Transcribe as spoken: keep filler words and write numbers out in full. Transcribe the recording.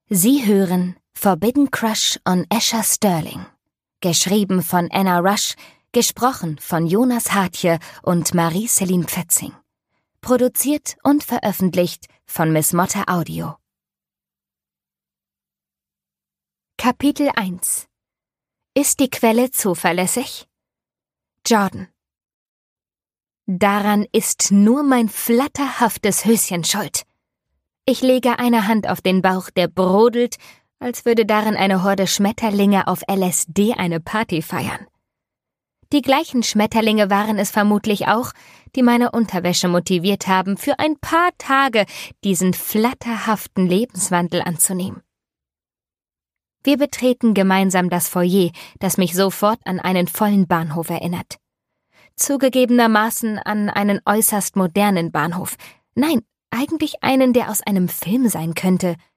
Sie hören Forbidden Crush on Asher Sterling, geschrieben von Anna Rush, gesprochen von Jonas Hartje und Marie-Céline Pfetzing, produziert und veröffentlicht von Miss Motte Audio. Kapitel eins. Ist die Quelle zuverlässig? Jordan. Daran ist nur mein flatterhaftes Höschen schuld. Ich lege eine Hand auf den Bauch, der brodelt, als würde darin eine Horde Schmetterlinge auf L S D eine Party feiern. Die gleichen Schmetterlinge waren es vermutlich auch, die meine Unterwäsche motiviert haben, für ein paar Tage diesen flatterhaften Lebenswandel anzunehmen. Wir betreten gemeinsam das Foyer, das mich sofort an einen vollen Bahnhof erinnert. Zugegebenermaßen an einen äußerst modernen Bahnhof. Nein, eigentlich einen, der aus einem Film sein könnte.